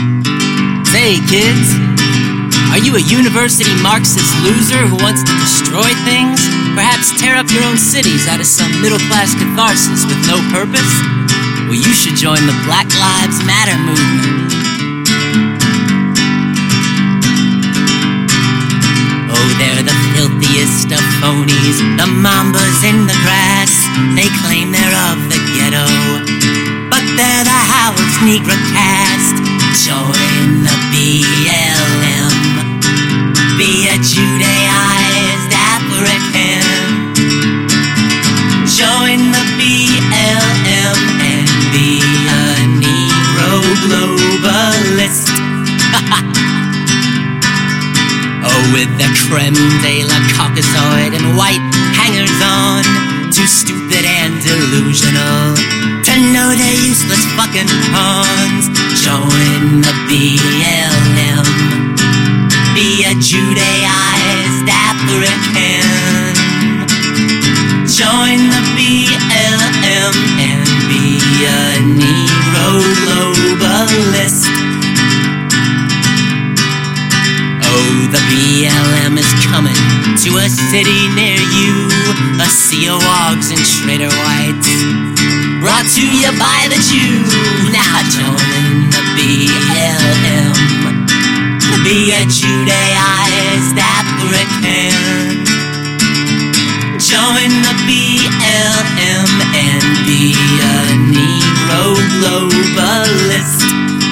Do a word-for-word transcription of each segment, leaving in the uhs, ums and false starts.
Say, kids, are you a university Marxist loser who wants to destroy things? Perhaps tear up your own cities out of some middle-class catharsis with no purpose? Well, you should join the Black Lives Matter movement. Oh, they're the filthiest of phonies, the mambas in the grass. They claim they're of the ghetto, but they're the house Negro caste. Join the B L M, be a Judaized African. Join the B L M and be a Negro globalist. Oh, with the creme de la Caucasoid and white hangers-on, too stupid and delusional to know they're useless fucking pawns. Join the B L M, be a Judaized African. Join the B L M and be a Negro globalist. Oh, the B L M is coming to a city near you, a sea of wogs and Schrader Whites, brought to you by the Jew. Now join the B L M, be a Judaized African. Join the B L M and be a Negro globalist.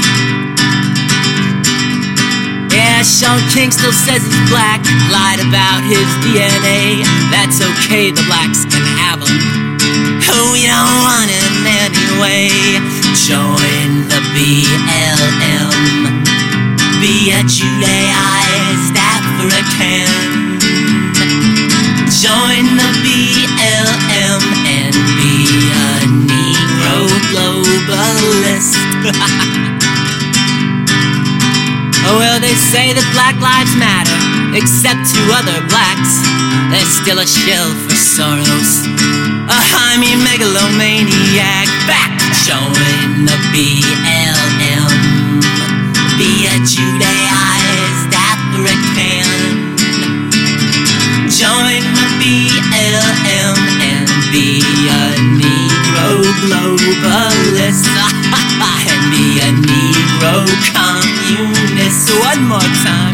Yeah, Sean King still says he's black, lied about his D N A. That's okay, the blacks can have him. Oh, you don't want him anyway. Join the B L M, be a Judaized African. Join the B L M and be a Negro globalist. Oh, well, they say that Black Lives Matter, except to other blacks. They're still a shill for Soros, a Jaime megalomaniac. Back! Join the B L M, be a Judaized African. Join the B L M and be a Negro globalist. And be a Negro communist. One more time.